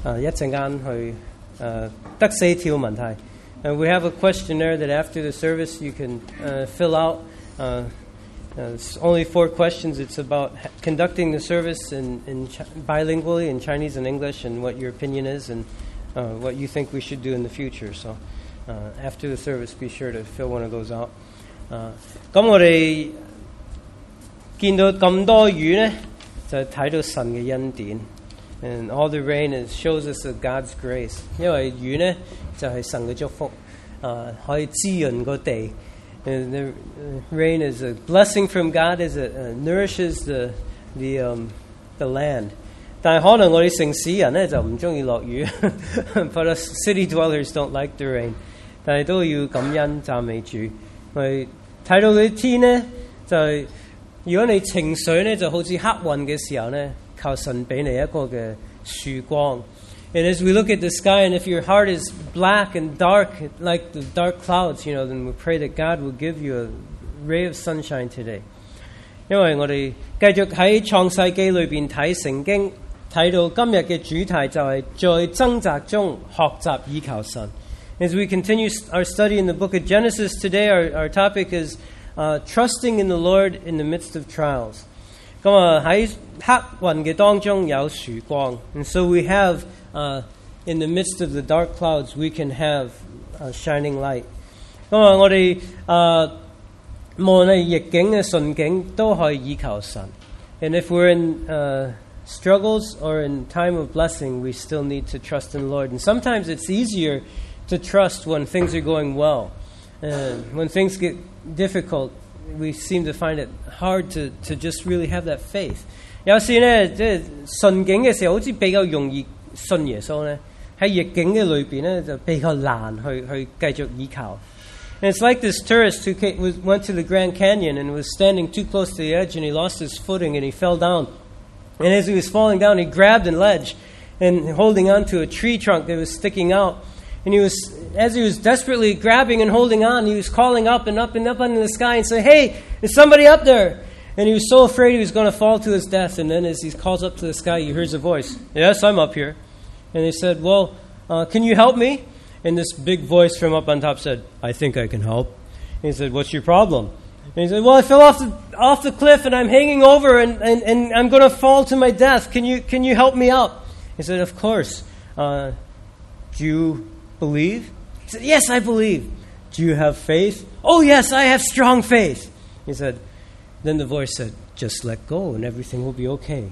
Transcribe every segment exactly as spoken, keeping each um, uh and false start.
誒一陣間去誒得四條問題。And we have a questionnaire that after the service you can uh, fill out. Uh, uh, it's only four questions. It's about conducting the service in, in Ch- bilingually in Chinese and English, and what your opinion is, and uh, what you think we should do in the future. So uh, after the service, be sure to fill one of those out. 咁我哋見到咁多雨呢，就睇到神嘅恩典。And all the rain is shows us of God's grace. 因為雨呢就係神嘅祝福，啊可以滋潤個地。And the rain is a blessing from God, as it uh, nourishes the the um the land. 但係可能我哋城市人呢就唔中意落雨，but us city dwellers don't like the rain. 但係都要感恩讚美主。我哋睇到佢天呢，就係如果你情緒呢就好似黑雲嘅時候呢。靠神俾你一個嘅曙光。And as we look at the sky, and if your heart is black and dark, like the dark clouds, you know, then we pray that God will give you a ray of sunshine today. 因為我哋繼續喺創世記裏邊睇聖經，睇到今日嘅主題就係在掙扎中學習依靠神。As we continue our study in the book of Genesis today, our, our topic is uh, trusting in the Lord in the midst of trials. 咁啊喺黑雲嘅當中有曙光 ，and so we have uh, in the midst of the dark clouds we can have a shining light。咁啊我哋啊無論係逆境嘅順境都可以依靠神。And if we're in uh, struggles or in time of blessing, we still need to trust in the Lord. And sometimes it's easier to trust when things are going well. And when things get difficult,we seem to find it hard to, to just really have that faith. 有時呢，即係順境嘅時候，好似比較容易信耶穌呢。喺逆境嘅裏邊呢，就比較難去去繼續依靠。And it's like this tourist who came, was, went to the Grand Canyon and was standing too close to the edge, and he lost his footing and he fell down. And as he was falling down, he grabbed a ledge and holding onto a tree trunk that was sticking out.And he was, as he was desperately grabbing and holding on, he was calling up and up and up into the sky and saying, "Hey, there's somebody up there!" And he was so afraid he was going to fall to his death. And then as he calls up to the sky, he hears a voice. "Yes, I'm up here." And he said, "Well, uh, can you help me?" And this big voice from up on top said, "I think I can help." And he said, "What's your problem?" And he said, "Well, I fell off the, off the cliff and I'm hanging over and, and, and I'm going to fall to my death. Can you, can you help me up?" He said, "Of course. Uh, do you believe?" He said, "Yes, I believe." "Do you have faith?" "Oh, yes, I have strong faith." He said, then the voice said, "Just let go and everything will be okay."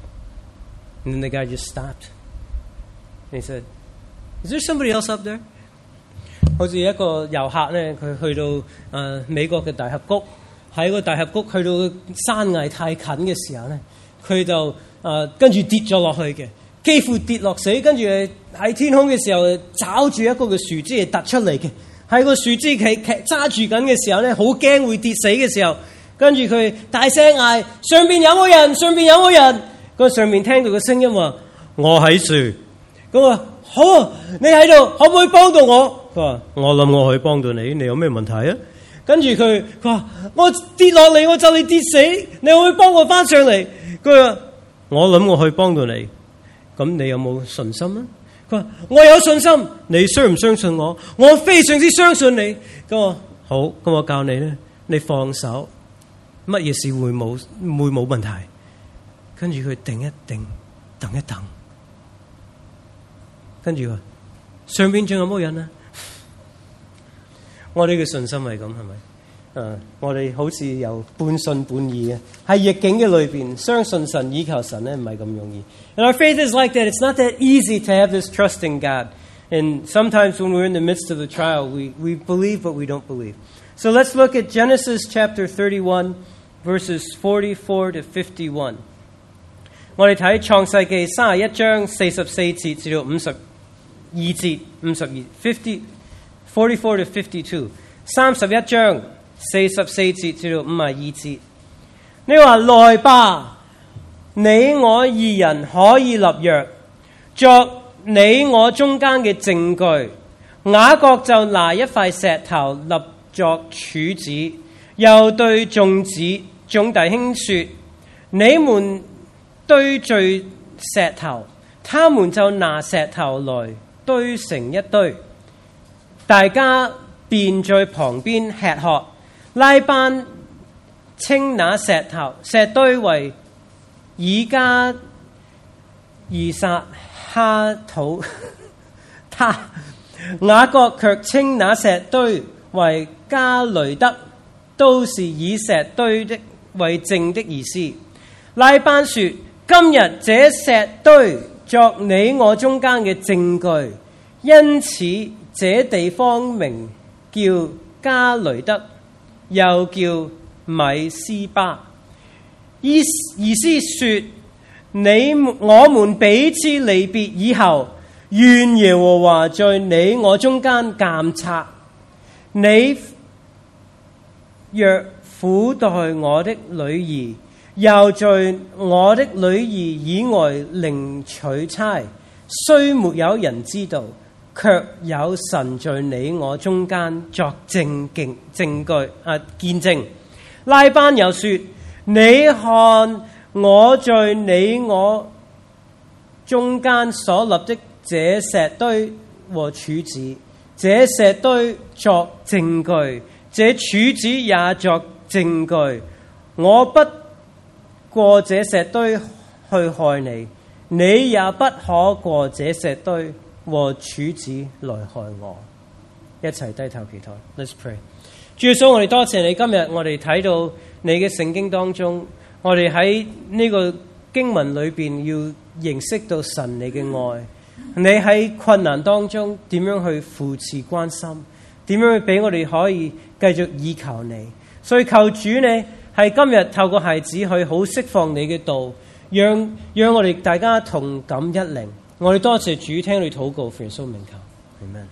And then the guy just stopped. And he said, "Is there somebody else up there?" 好似一個遊客呢，佢去到誒、呃、美國嘅大峽谷，喺個大峽谷去到山崖太近嘅時候呢，佢就誒跟住跌咗落去嘅。幾乎跌落死，跟住喺天空嘅時候找住一個嘅樹枝係突出嚟嘅，喺個樹枝企企揸住緊嘅時候咧，好驚會跌死嘅時候，跟住佢大聲嗌：上邊有冇人？上邊有冇人？個上面聽到個聲音話：我喺樹。咁話好，你喺度，可唔可以幫到我？佢話：我諗我可以幫到你，你有咩問題啊？跟住佢佢話：我跌落嚟，我就嚟跌死，你可唔可以幫我翻上嚟？佢話：我諗我可以幫到你。咁你有冇信心啊？佢話：我有信心，你相唔相信我？我非常之相信你。咁我好，咁我教你咧，你放手，乜嘢事會冇會冇問題。跟住佢定一定，等一等，跟住話上邊仲有冇人啊？我哋嘅信心係咁係咪？Uh, 我哋好似有半信半疑嘅，喺逆境嘅裏邊，相信神、依靠神咧，唔係咁容易。And our faith is like that. It's not that easy to have this trust in God. And sometimes when we're in the midst of the trial, we, we believe, but we don't believe. So let's look at Genesis chapter thirty-one, verses forty-four to fifty-one. 我哋睇創世記三十一章四十四節至到五十二節，五十二 fifty forty-four to fifty-two， 三十一章。四十四節至到五十二節，你話來吧，你我二人可以立約，作你我中間嘅證據。雅各就拿一塊石頭立作柱子，又對眾子眾弟兄說：你們堆聚石頭， 他們就拿石頭來堆成一堆，大家便在旁邊吃喝。拉班稱那石頭石堆為以加以撒哈土他，雅各卻稱那石堆為加雷德，都是以石堆的為證的意思。拉班說：今日這石堆作你我中間嘅證據，因此這地方名叫加雷德，又叫米斯巴。意意思說，你我們彼此離別以後，願耶和華在你我中間監察。你若苦待我的女兒，又在我的女兒以外另取差，雖沒有人知道，卻有神在你我中間作證證證據啊見證。拉班又說：你看我在你我中間所立的這石堆和柱子，這石堆作證據，這柱子也作證據。我不過這石堆去害你，你也不可過這石堆和柱子來害我。一齊低頭祈禱。Let's pray。主耶穌，我哋多謝你，今日我哋睇到你嘅聖經當中，我哋喺呢個經文裏邊要認識到神你嘅愛，你喺困難當中點樣去扶持關心，點樣去俾我哋可以繼續依靠你。所以求主你係今日透過孩子去好釋放你嘅道，讓讓我哋大家同感一靈。我哋多謝主，聽你禱告，奉耶穌名求，阿們。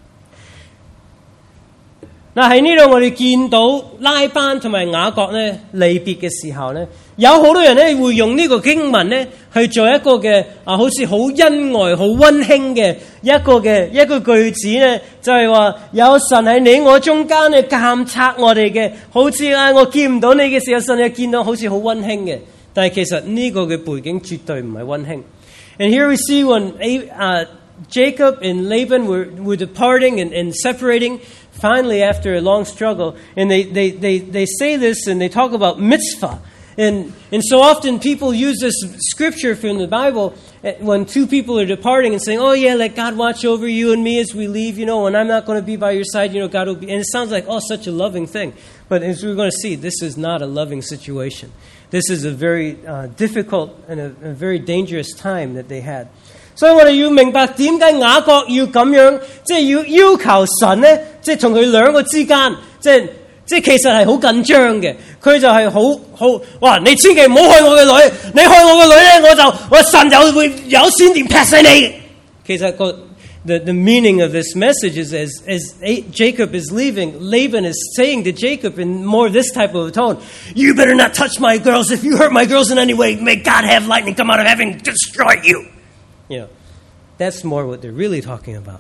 嗱，喺呢度我哋見到拉班同埋雅各咧離別嘅時候咧，有好多人咧會用呢個經文咧去做一個嘅啊，好似好恩愛、好溫馨嘅一個嘅一個句子咧，就係話有神喺你我中間咧監察我哋嘅，好似啊我見唔到你嘅時候，神你見到好似好溫馨嘅，但係其實呢個嘅背景絕對唔係溫馨。And here we see when uh, Jacob and Laban were, were departing and, and separating, finally after a long struggle, and they, they, they, they say this and they talk about mitzvah. And, and so often people use this scripture from the Bible when two people are departing and saying, oh yeah, let God watch over you and me as we leave, you know, and I'm not going to be by your side, you know, God will be. And it sounds like, oh, such a loving thing. But as we're going to see, this is not a loving situation. This is a very uh, difficult and a, a very dangerous time that they had. 所以我哋要明白點解雅各要咁樣，即係要要求神咧，即係同佢兩個之間，即係即係其實係好緊張嘅。佢就係好好哇！你千祈唔好害我嘅女，你害我嘅女咧，我就我神就會有閃電劈死你。其實個 the the meaning of this message is as as Jacob is leaving, Laban is saying to Jacob in more this type of a tone, "You better not touch my girls. If you hurt my girls in any way, may God have lightning come out of heaven and destroy you." You know, that's more what they're really talking about.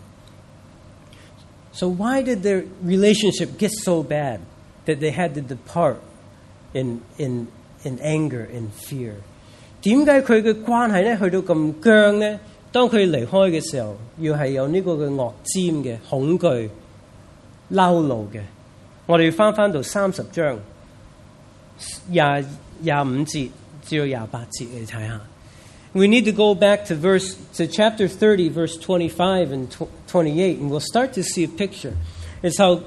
So why did their relationship get so bad that they had to depart in in in anger and fear? 點解佢嘅關係咧去到咁僵咧？當佢離開嘅時候，要係有呢個嘅惡尖嘅恐懼、嬲怒嘅。我哋要翻翻到三十章廿廿五節至到廿八節嚟睇下。We need to go back to verse to chapter thirty, verse twenty-five and twenty-eight, and we'll start to see a picture. It's how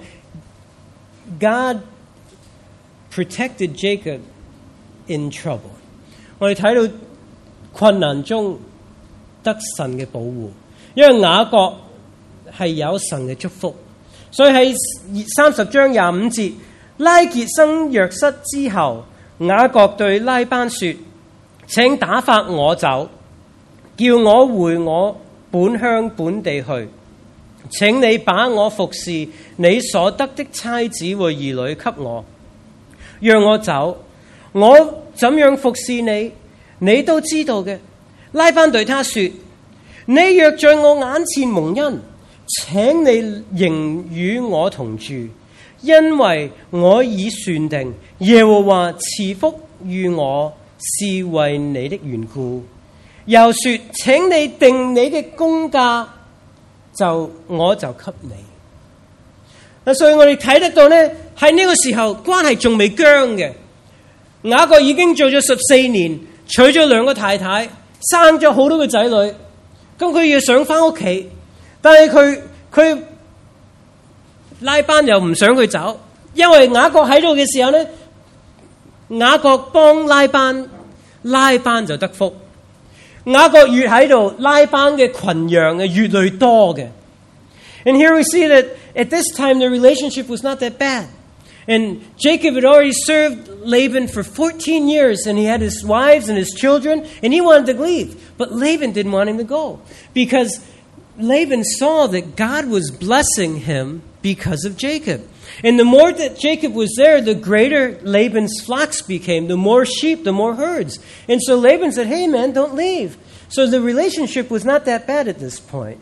God protected Jacob in trouble. 我哋睇到困難中得神嘅保護，因為雅各係有神嘅祝福，所以喺三十章廿五節，拉結生約瑟之後，雅各對拉班說：請打發我走，叫我回我本鄉本地去。請你把我服侍你所得的妻子和兒女給我，讓我走。我怎樣服侍你，你都知道嘅。拉班對他說：你若在我眼前蒙恩，請你仍與我同住，因為我已算定耶和華賜福與我是為你的緣故。 又說請你定你嘅工價，就我就給你。所以我哋睇得到呢，喺呢個時候關係仲未僵嘅。雅各已經做咗十四年，娶咗兩個太太，生咗好多個仔女，咁佢要想翻屋企，但係佢佢拉班又唔想佢走，因為雅各喺度嘅時候呢，雅各幫拉班，拉班就得福。雅各越喺度，拉班嘅群羊嘅越嚟越多嘅。And here we see that at this time the relationship was not that bad. And Jacob had already served Laban for fourteen years, and he had his wives and his children, and he wanted to leave. But Laban didn't want him to go, because Laban saw that God was blessing him because of Jacob. And the more that Jacob was there, the greater Laban's flocks became, the more sheep, the more herds. And so Laban said, hey man, don't leave. So the relationship was not that bad at this point.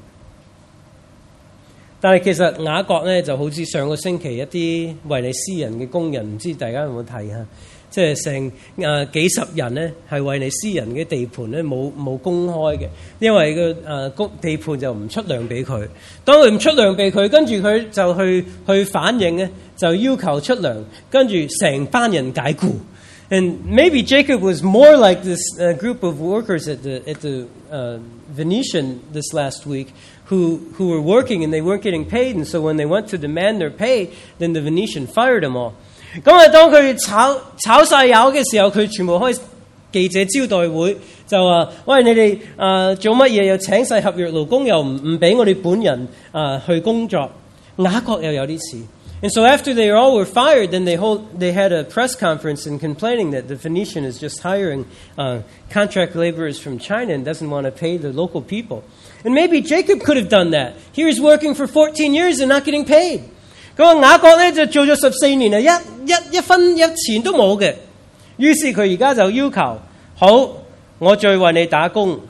但係其實雅各咧就好似上個星期一啲維尼斯人嘅工人，唔知大家有冇睇下？即係成誒幾十人咧係維尼斯人嘅地盤咧冇冇公開嘅，因為個誒公地盤就唔出糧俾佢。當佢唔出糧俾佢，跟住佢就去去反映咧，就要求出糧，跟住成班人解僱。And maybe Jacob was more like this uh, group of workers at the at the uh, Venetian this last week, who who were working and they weren't getting paid, and so when they went to demand their pay, then the Venetian fired them all. 咁啊，當佢炒炒晒油嘅時候，佢全部開記者招待會，就話：喂，你哋啊做乜嘢？又請晒合約勞工，又唔唔俾我哋本人啊去工作。雅各又有啲似。And so after they all were fired, then they hold, they had a press conference and complaining that the Venetian is just hiring uh, contract laborers from China and doesn't want to pay the local people. And maybe Jacob could have done that. He was working for fourteen years and not getting paid. 咁啊，雅各咧就做咗十四年啊，一一一分一錢都冇嘅。於是佢而家就要求，好，我再為你打工，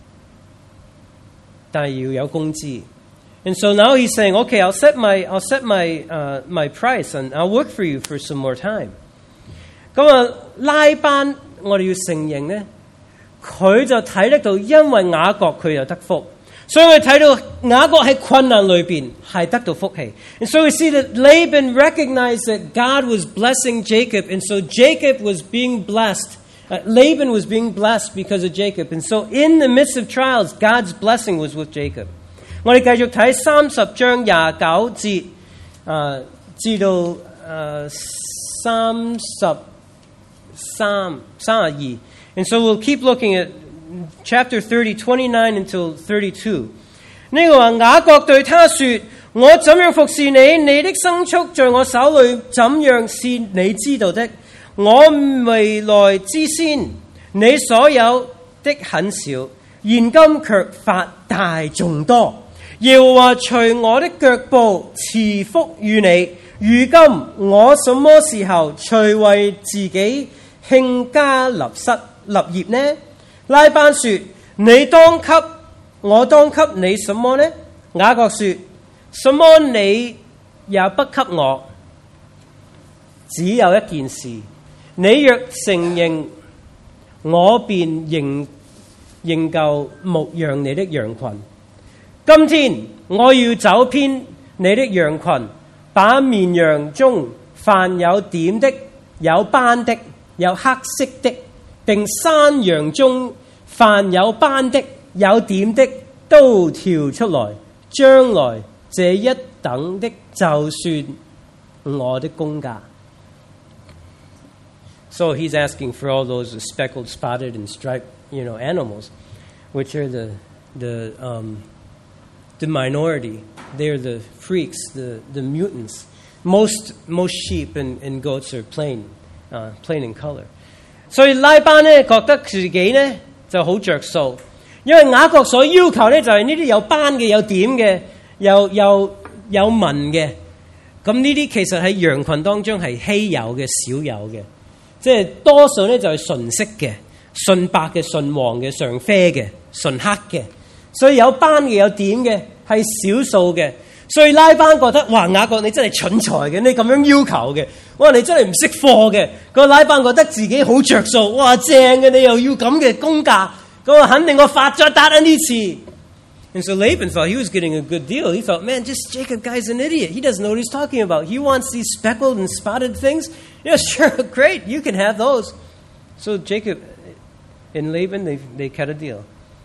但係要有工資。And so now he's saying, okay, I'll set my, I'll set my, uh, my price and I'll work for you for some more time. 咁啊，拉班我哋要承認咧，佢就睇得到，因為雅各佢又得福，所以我哋睇到雅各喺困難裏邊係得到福氣。And so we see that Laban recognized that God was blessing Jacob, and so Jacob was being blessed. Uh, Laban was being blessed because of Jacob. And so in the midst of trials, God's blessing was with Jacob. 我哋繼續睇三十章廿九節，啊，至到誒三十三三十二。And so we'll keep looking at chapter thirty, twenty-nine until thirty-two. 呢個話雅各對他說：我怎樣服侍你，你的牲畜在我手裏怎樣是你知道的。我未來之先，你所有的很少，現今卻發大眾多。耶和華隨我的腳步賜福與你。如今我什麼時候才為自己興家立室立業呢？拉班說：你當給我當給你什麼呢？雅各說：什麼你也不給我，只有一件事，你若承認，我便仍仍舊牧養你的羊群。今天我要走遍你的羊群，把綿羊中凡有點的、有斑的、有黑色的，並山羊中凡有斑的、有點的，都挑出來。將來這一等的，就算我的工價。So he's asking for all those speckled, spotted, and striped, you know, animals, which are the the um, the minority. They're the freaks, the, the mutants. Most most sheep and, and goats are plain, uh, plain in color. 所以拉班咧覺得自己咧就好着數，因為雅各所要求咧就係呢啲有斑嘅、有點嘅、有有有紋嘅。咁呢啲其實喺羊群當中係稀有嘅、少有嘅，即係多數咧就係純色嘅、純白嘅、純黃嘅、常啡嘅、純黑嘅。所以有斑嘅、有點嘅係少數嘅。所以拉班覺得，哇，雅各你真係蠢材嘅，你咁樣要求嘅，哇，你真係唔識貨嘅。個拉班覺得自己好着數，哇，正嘅，你又要咁嘅工價， 咁我肯定我發咗達啊呢次。And so Laban thought he was getting a good deal. He thought, man, this Jacob guy's an idiot. He doesn't know what he's talking about. He wants these speckled and spotted things. Yeah, sure, great, you can have those. So Jacob and Laban, they, they cut a deal.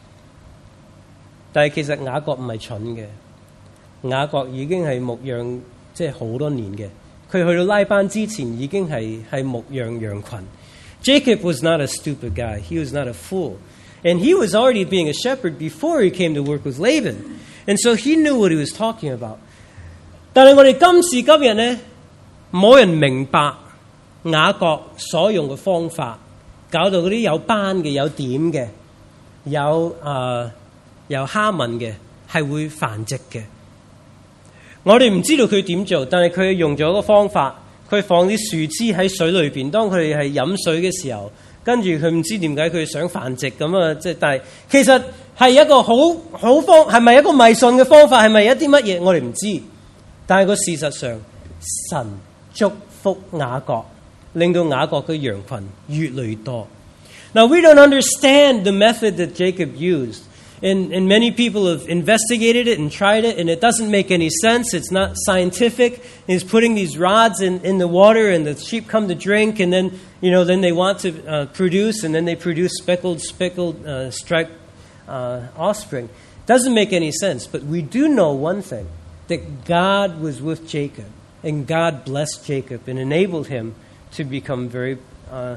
但係其實雅各唔係蠢嘅，雅各已經係牧養即係好多年嘅。佢去到拉班之前已經係係牧養羊群。Jacob was not a stupid guy. He was not a fool. And he was already being a shepherd before he came to work with Laban. And so he knew what he was talking about. 但係我哋今時今日呢，冇人明白雅各所用嘅方法，搞到嗰啲有斑嘅、有點嘅、有啊、呃、有蝦紋嘅，係會繁殖嘅。我哋唔知道佢點做，但係佢用咗個方法，佢放啲樹枝喺水裏邊，當佢哋係飲水嘅時候。跟住佢唔知點解佢想繁殖咁啊！即係但係其實係一個好好方，係咪一個迷信嘅方法？係咪一啲乜嘢？我哋唔知。但係個事實上，神祝福雅各，令到雅各嘅羊群越嚟越多。Now we don't understand the method that Jacob used, and and many people have investigated it and tried it, and it doesn't make any sense. It's not scientific. He's putting these rods in in the water, and the sheep come to drink, and then. You know, then they want to uh, produce, and then they produce speckled, speckled, uh, striped uh, offspring. Doesn't make any sense. But we do know one thing, that God was with Jacob, and God blessed Jacob and enabled him to become very, uh,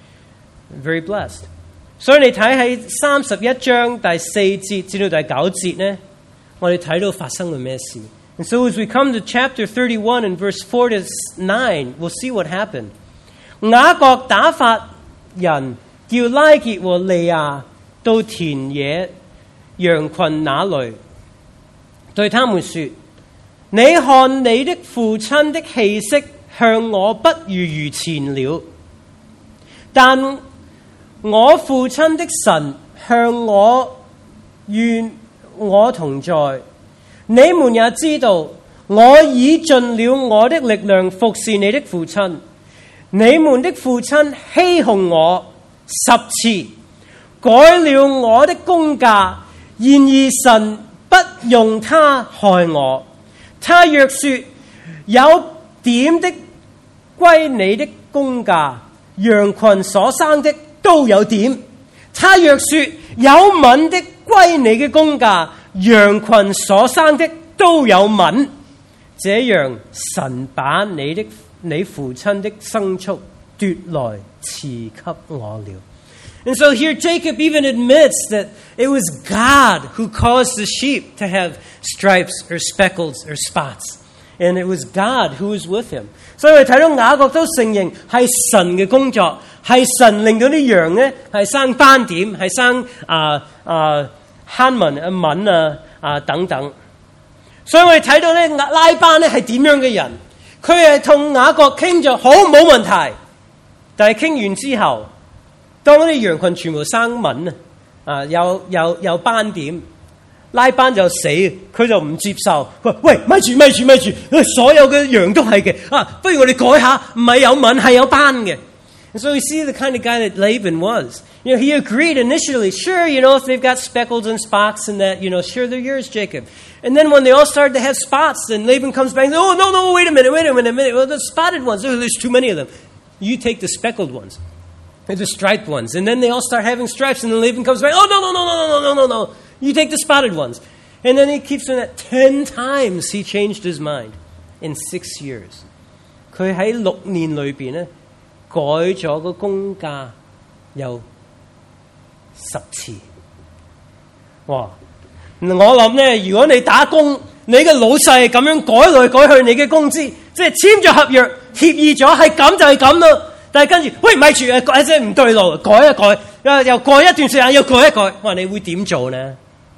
very blessed. 所以你睇喺三十一章第四節至到第九節呢，我哋睇到發生咗咩事。And so as we come to chapter thirty-one and verse four to nine, we'll see what happened. 雅各打發人叫拉結和利亞到田野羊群那裏，對他們說：你看你的父親的氣息向我不如如前了，但我父親的神向我與我同在。你們也知道，我已盡了我的力量服侍你的父親。你們的父親欺哄我十次，改了我的工價，然而神不用他害我。他若說有點的歸你的工價，羊群所生的都有點；他若說有吻的歸你嘅工價，羊群所生的都有吻。這樣神把你的你父親的牲畜奪來賜給我了。And so here Jacob even admits that it was God who caused the sheep to have stripes or speckles or spots. And it was God who was with him. 所以我哋睇到雅各都承認係神嘅工作，係神令到啲羊呢係生斑點，係生啊啊坑紋啊紋啊啊等等。所以我哋睇到咧拉班咧係點樣嘅人？佢係同雅各傾咗好冇問題，但係傾完之後，當嗰啲羊群全部生紋啊，啊有有有斑點，拉班就死，佢就唔接受。佢話：喂，咪住咪住咪住，所有嘅羊都係嘅啊，不如我哋改下，唔係有紋係有斑嘅。And so we see the kind of guy that Laban was. You know, he agreed initially, sure, you know, if they've got speckles and spots and that, you know, sure, they're yours, Jacob. And then when they all started to have spots, then Laban comes back and says, oh, no, no, wait a minute, wait a minute, a minute. Well, the spotted ones, oh, there's too many of them. You take the speckled ones, or the striped ones. And then they all start having stripes, and then Laban comes back, oh, no, no, no, no, no, no, no, no, no. You take the spotted ones. And then he keeps doing that. Ten times he changed his mind in six years. 佢喺六年裏邊咧，改咗個工價有十次。哇！我諗咧，如果你打工，你嘅老細係咁樣改來改去你嘅工資，即係簽咗合約協議咗係咁就係咁咯。但係跟住，喂咪住誒，改即係唔對路，改一改，又又過一段時間又改一改，哇！你會點做呢？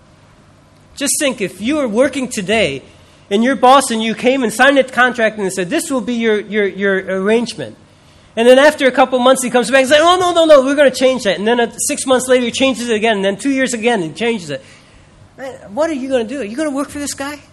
Just think if you were working today and your boss and you came and signed a contract and said this will be your your your arrangement. And then after a couple months, he comes back and says, oh, no, no, no, we're going to change that. And then uh, six months later, he changes it again. And then two years again, he changes it. What are you going to do? Are you going to work for this guy?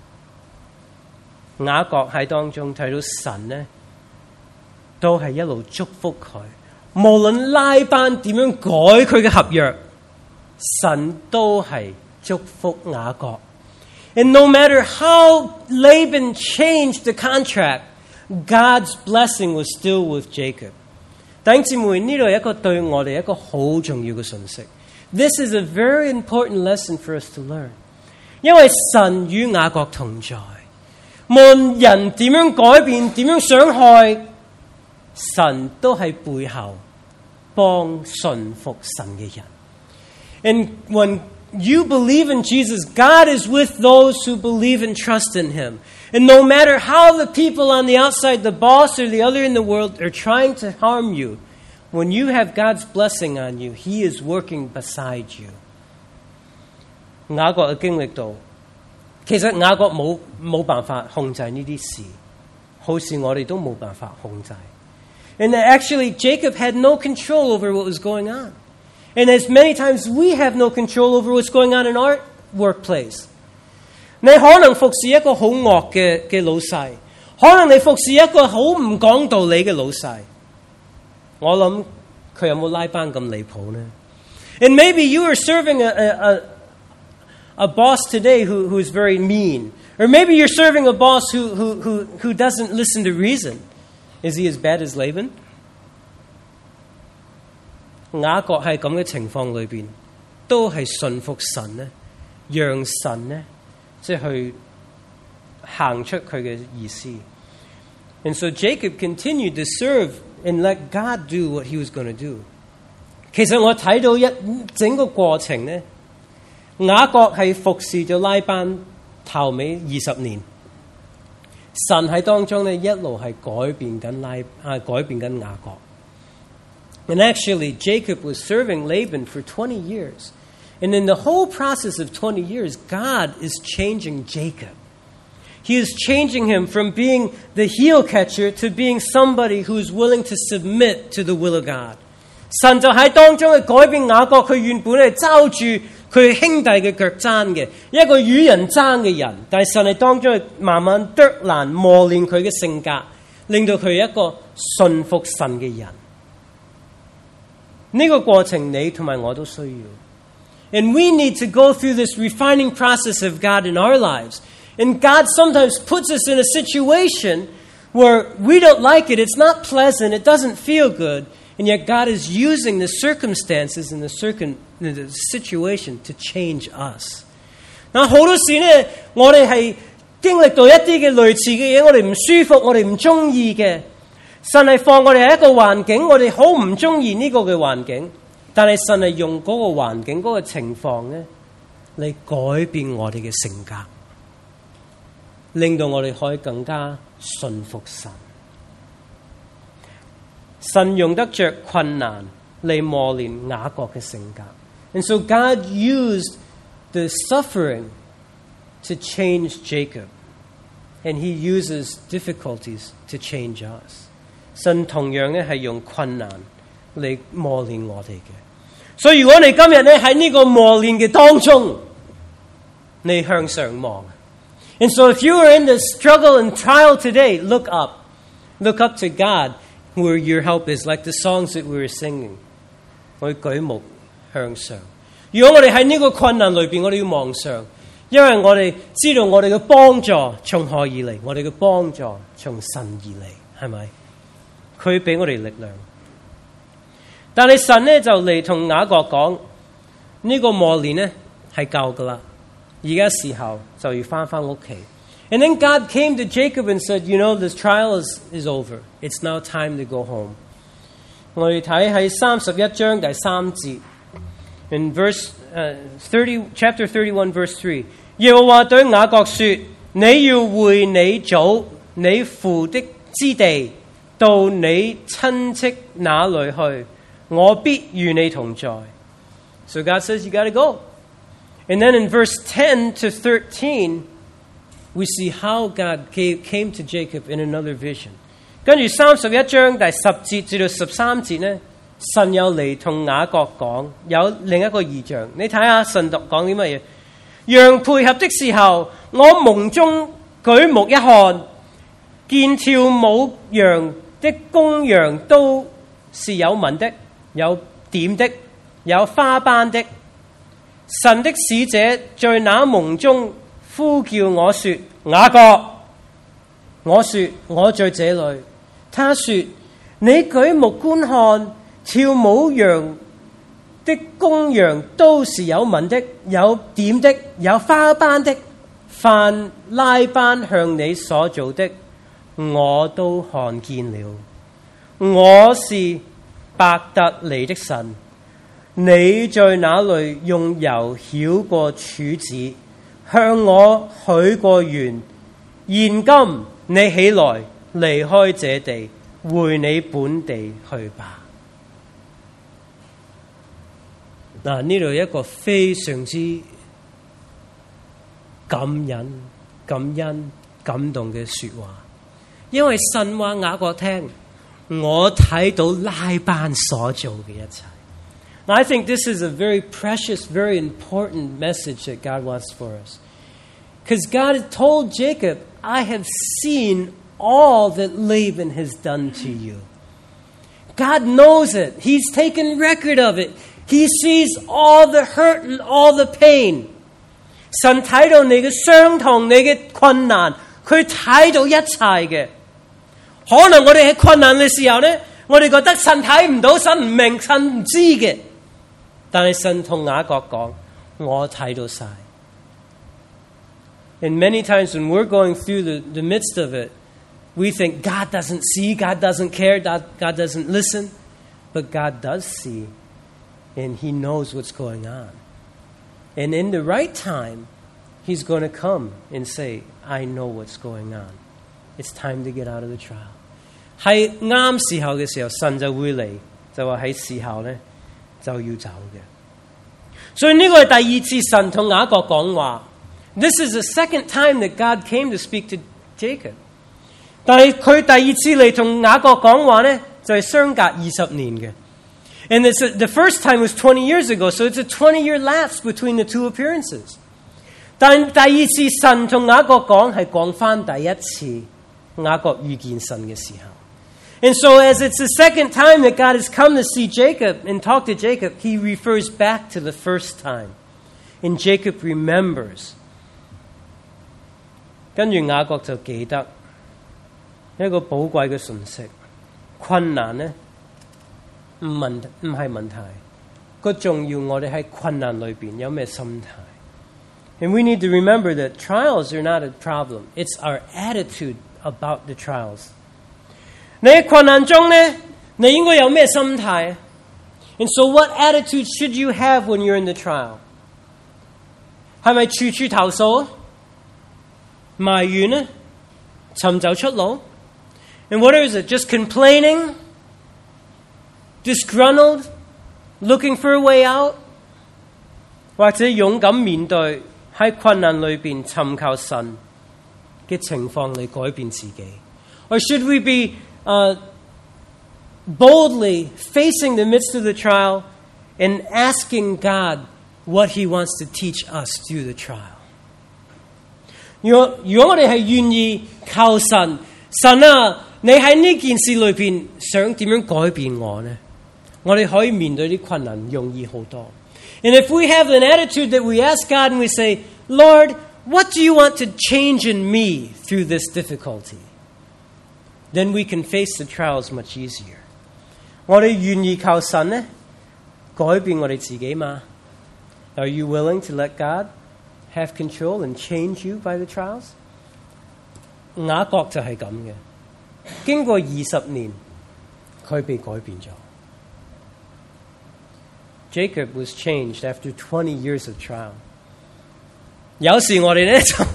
雅各喺當中睇到神呢，都係一路祝福佢。無論拉班點樣改佢嘅合約， 神都係祝福雅各。And no matter how Laban changed the contract, God's blessing was still with Jacob. 弟兄姊妹，呢度係一個對我哋一個好重要嘅信息。This is a very important lesson for us to learn. 因為神與雅各同在，無論人點樣改變，點樣傷害，神都喺背後幫順服神嘅人。And when you believe in Jesus, God is with those who believe and trust in Him. And no matter how the people on the outside, the boss or the other in the world, are trying to harm you, when you have God's blessing on you, He is working beside you. 雅各嘅經歷到，其實雅各冇冇辦法控制呢啲事，好似我哋都冇辦法控制。And actually, Jacob had no control over what was going on. And as many times we have no control over what's going on in our workplace. 你可能服侍一個好惡嘅嘅老細，可能你服侍一個好唔講道理嘅老細。我諗佢有冇拉班咁離譜呢？ And maybe you are serving a, a, a, a boss today who, who is very mean. Or maybe you're serving a boss who, who, who, who doesn't listen to reason. Is he as bad as Laban? 雅各喺咁嘅情況裏邊，都係順服神呢，讓神呢，即係去行出佢嘅意思。And so Jacob continued to serve and let God do what he was going to do. 其實我睇到一整個過程呢，雅各係服侍咗拉班頭尾二十年，神喺當中呢一路係改變緊拉啊改變緊雅各。And actually, Jacob was serving Laban for twenty years. And in the whole process of twenty years, God is changing Jacob. He is changing him from being the heel catcher to being somebody who is willing to submit to the will of God. 神就喺當中去改變雅各，佢原本係揸住佢兄弟嘅腳踭嘅，一個與人爭嘅人，但係神喺當中去慢慢啄爛磨練佢嘅性格，令到佢一個順服神嘅人。呢個過程你同埋我都需要。And we need to go through this refining process of God in our lives. And God sometimes puts us in a situation where we don't like it. It's not pleasant. It doesn't feel good. And yet God is using the circumstances and the, circum, the situation to change us. 嗱，好多時呢，我哋係經歷到一啲嘅類似嘅嘢，我哋唔舒服，我哋唔中意嘅。神係放我哋喺一個環境，我哋好唔中意呢個嘅環境，但係神係用嗰個環境、嗰個情況咧，嚟改變我哋嘅性格，令到我哋可以更加順服神。神用得着困難嚟磨練雅各嘅性格。And so God used the suffering to change Jacob, and He uses difficulties to change us. 神同樣咧係用困難嚟磨練我哋嘅，所以如果你今日咧喺呢個磨練嘅當中，你向上望。And so if you are in the struggle and trial today, look up. Look up to God where your help is, like the songs that we were singing. 我舉目向上。如果我哋喺呢個困難裏邊，我哋要望上，因為我哋知道我哋嘅幫助從何而嚟，我哋嘅幫助從神而嚟，係咪？佢俾我哋力量，但係神咧就嚟同雅各講，呢個磨練咧係夠噶啦，而家時候就要翻翻屋企。And then God came to Jacob and said, you know, this trial is, is over. It's now time to go home. 我哋睇喺三十一章第三節 ，in verse uh, thirty, chapter thirty-one, verse three， 耶和華對雅各說：你要回你祖你父的之地。到你親戚那裏去，我必與你同在。So God says you got to go. And then in verse ten to thirteen, we see how God gave, came to Jacob in another vision. 跟住三十一章第十節至到十三節呢，神又嚟同雅各講，有另一個異象。你睇下神讀講啲乜嘢？羊配合的時候，我夢中舉目一看，見跳舞羊的公羊都是有紋的，有點的，有花斑的。 神的使者在那夢中呼叫我說：雅各，我說我在這裏。他說：你舉目觀看，跳舞羊的公羊都是有紋的、有點的、有花斑的，凡拉班向你所做的，我都看見了。我是伯特利的神，你在那裏用油澆過柱子，向我許過願。現今你起來，離開這地，回你本地去吧。嗱，呢度一個非常之感人、感恩、感動嘅說話，因為神話雅各聽，我睇到拉班所做嘅一切。Now, I think this is a very precious, very important message that God wants for us. Because God had told Jacob, I have seen all that Laban has done to you. God knows it. He's taken record of it. He sees all the hurt and all the pain. 神睇到你嘅傷痛，你嘅困難，佢睇到一切嘅。可能我哋喺困難嘅時候呢，我哋覺得神睇唔到，神唔明，神唔知嘅。但係神同雅各講，我睇到晒。And many times when we're going through the, the midst of it, we think God doesn't see, God doesn't care, God, God doesn't listen. But God does see, and He knows what's going on. And in the right time, He's going to come and say, I know what's going on. It's time to get out of the trial. 係啱時候嘅時候，神就會嚟，就話喺時候呢就要走嘅。所以呢個係第二次神同雅各講話。This is the second time that God came to speak to Jacob. 但係佢第二次嚟同雅各講話呢，就係相隔二十年嘅。And it's a, the first time was twenty years ago, so it's a twenty-year lapse between the two appearances. 但第二次神同雅各講係講返第一次雅各遇見神嘅時候。And so as it's the second time that God has come to see Jacob and talk to Jacob, He refers back to the first time. And Jacob remembers. 跟住雅各就記得一個寶貴嘅訊息，困難呢唔問唔係問題，個重要我哋喺困難裏邊有咩心態。And we need to remember that trials are not a problem. It's our attitude about the trials. 你喺困難中呢，你應該有咩心態？ And so what attitude should you have when you're in the trial? 係咪處處投訴？埋怨呢？尋找出路？ And what is it? Just complaining? Disgruntled? Looking for a way out? 或者勇敢面對喺困難裏邊尋求神嘅情況嚟改變自己？ Or should we be uh, boldly facing the midst of the trial and asking God what He wants to teach us through the trial? 如果如果我哋係願意求神，神啊，你喺呢件事裏邊想點樣改變我呢？我哋可以面對啲困難容易好多。And if we have an attitude that we ask God and we say, Lord, what do you want to change in me through this difficulty? Then we can face the trials much easier. 我哋願意求神呢，改變我哋自己嘛？ Are you willing to let God have control and change you by the trials? 雅各就係咁嘅，經過二十年，佢被改變咗。Jacob was changed after twenty years of trial. 有時我哋呢就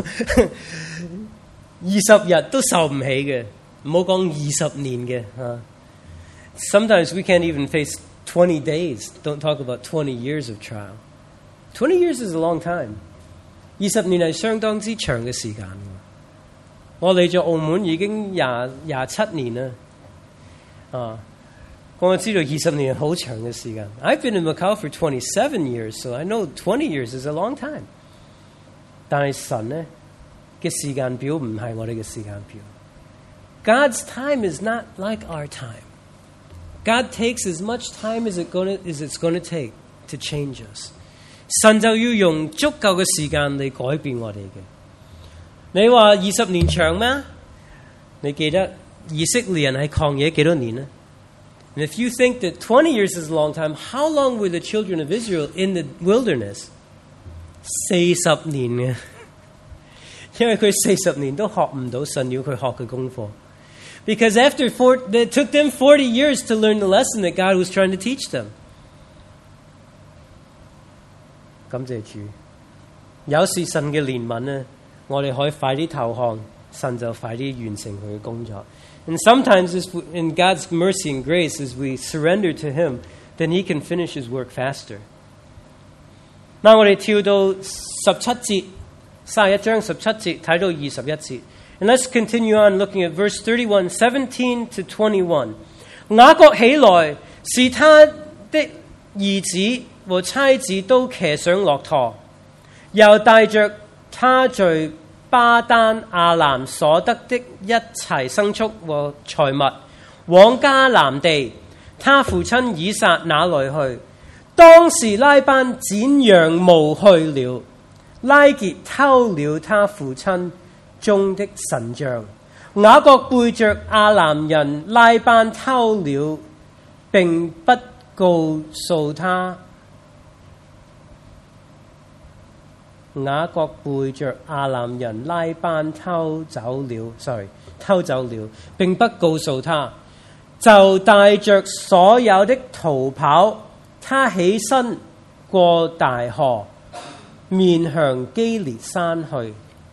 二十日都受唔起嘅，唔好講二十年嘅嚇。Sometimes we can't even face twenty days. Don't talk about twenty years of trial. Twenty years is a long time. 二十年係相當之長嘅時間。我嚟咗澳門已經廿廿七年啦，啊！我知道二十年好長嘅時間。I've been in Macau for twenty-seven years, so I know twenty years is a long time. 但係神呢嘅時間表唔係我哋嘅時間表。God's time is not like our time. God takes as much time as, it gonna, as it's going to take to change us. 神就要用足夠嘅時間嚟改變我哋嘅。你話二十年長咩？你記得以色列人喺曠野幾多年呢？ And if you think that twenty years is a long time, how long were the children of Israel in the wilderness? 四十年嘅，因為佢四十年都學唔到神要佢學嘅功課。Because after four, it took them forty years to learn the lesson that God was trying to teach them. 感謝主，有時神嘅憐憫呢，我哋可以快啲投降，神就快啲完成佢嘅工作。And sometimes in God's mercy and grace, as we surrender to Him, then He can finish His work faster. 嗱，我哋跳到十七節，三十一章十七節睇到二十一節。And let's continue on looking at verse thirty-one, seventeen to twenty-one. 雅各起來，是他的兒子和妻子都騎上駱駝，又帶着他在巴丹亞蘭所得的一切牲畜和財物，往迦南地，他父親以撒那裏去。當時拉班剪羊毛去了，拉結偷了他父親中的神像。雅各背着亞蘭人拉班偷了，並不告訴他。雅各背着亞蘭人拉班偷走了 ，sorry， 偷走了，並不告訴他，就帶着所有的逃跑，他起身過大河，面向基列山去。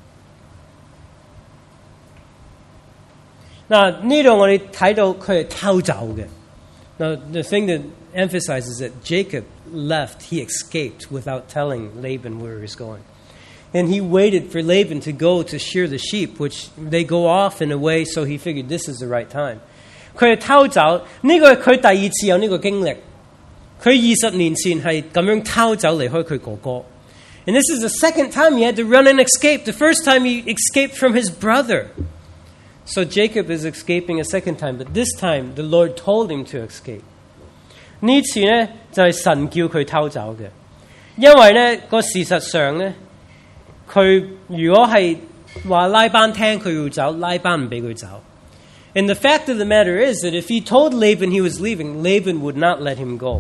嗱，呢度我哋睇到佢係偷走嘅。Now the thing that emphasizes that Jacob left, he escaped without telling Laban where he was going. And he waited for Laban to go to shear the sheep, which they go off in a way, so he figured this is the right time. 佢係偷走，呢個係佢第二次有呢個經歷。佢二十年前係咁樣偷走離開佢哥哥。And this is the second time he had to run and escape. The first time he escaped from his brother. So Jacob is escaping a second time, but this time the Lord told him to escape. 呢次呢就係神叫佢偷走嘅，因為呢個事實上呢。佢如果係話拉班聽佢要走，拉班唔俾佢走。And the fact of the matter is that if he told Laban he was leaving, Laban would not let him go.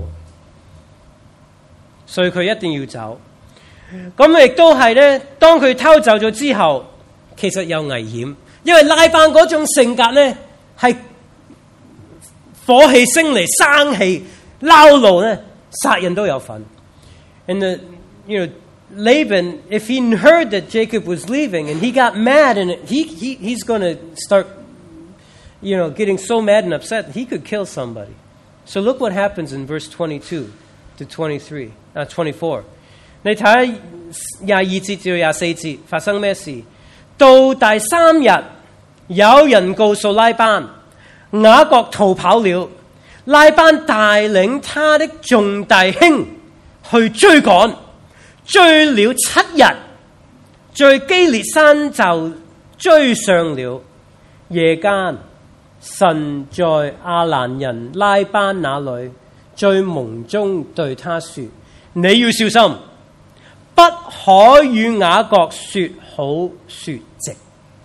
所以佢一定要走。咁亦都係咧，當佢偷走咗之後，其實有危險，因為拉班嗰種性格咧係火氣升嚟，生氣撈怒咧，殺人都有份。And the, you know, Laban, if he heard that Jacob was leaving and he got mad and he, he he's going to start, you know, getting so mad and upset, he could kill somebody. So look what happens in verse twenty-two to twenty-three, uh, twenty-four. 你睇下廿二節至廿四節發生咩事？到第三日，有人告訴拉班，雅各逃跑了。拉班帶領他的眾弟兄去追趕。追了七日，在基列山就追上了。夜間，神在亞蘭人拉班那裏，在夢中對他說：你要小心，不可與雅各說好說直。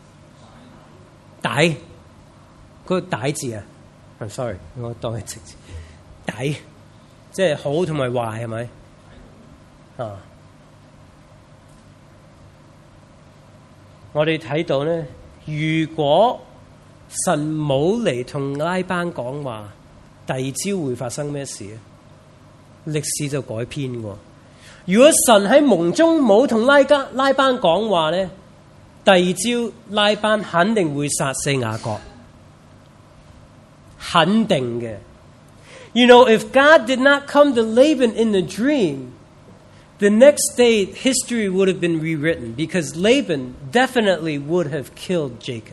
歹，嗰個歹字啊 ，I'm sorry，我當係直字。歹，即係好同埋壞係咪？啊。我哋睇到呢，如果神冇嚟同拉班講話，第二朝會發生咩事？歷史就改編喎。如果神喺夢中冇同拉加拉班講話呢，第二朝拉班肯定會殺死雅各，肯定嘅。You know, if God did not come to Laban in the dream, the next day, history would have been rewritten because Laban definitely would have killed Jacob.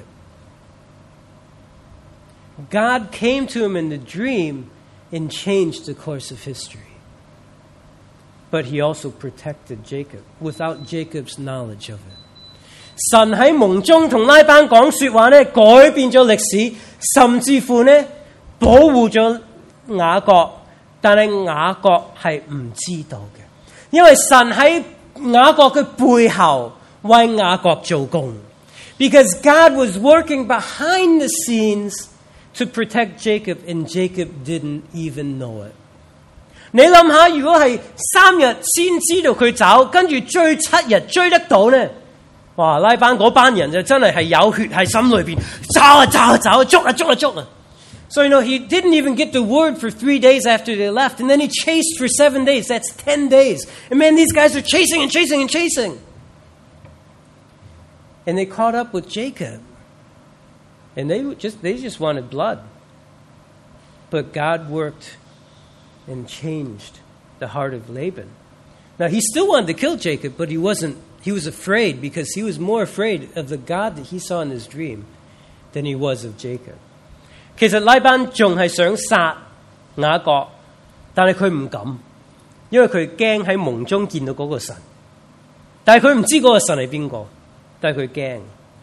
God came to him in the dream and changed the course of history. But he also protected Jacob without Jacob's knowledge of it. 神喺夢中同拉班講說話呢，改變咗歷史，甚至乎呢保護咗雅各，但係雅各係唔知道嘅。 因為神喺雅各嘅背後為雅各做工。Because God was working behind the scenes to protect Jacob, and Jacob didn't even know it. 你諗下，如果係三日先知道佢走，跟住追七日追得到呢？哇！拉班嗰班人就真係係有血喺心裏邊，走啊走啊走啊，捉啊捉啊捉啊！ So, you know, he didn't even get the word for three days after they left. And then he chased for seven days. That's ten days. And man, these guys are chasing and chasing and chasing. And they caught up with Jacob. And they just they just wanted blood. But God worked and changed the heart of Laban. Now, he still wanted to kill Jacob, but he wasn't. He was afraid because he was more afraid of the God that he saw in his dream than he was of Jacob. 其實拉班仲係想殺雅各，但係佢唔敢，因為佢驚喺夢中見到嗰個神。但係佢唔知嗰個神係邊個，但係佢驚。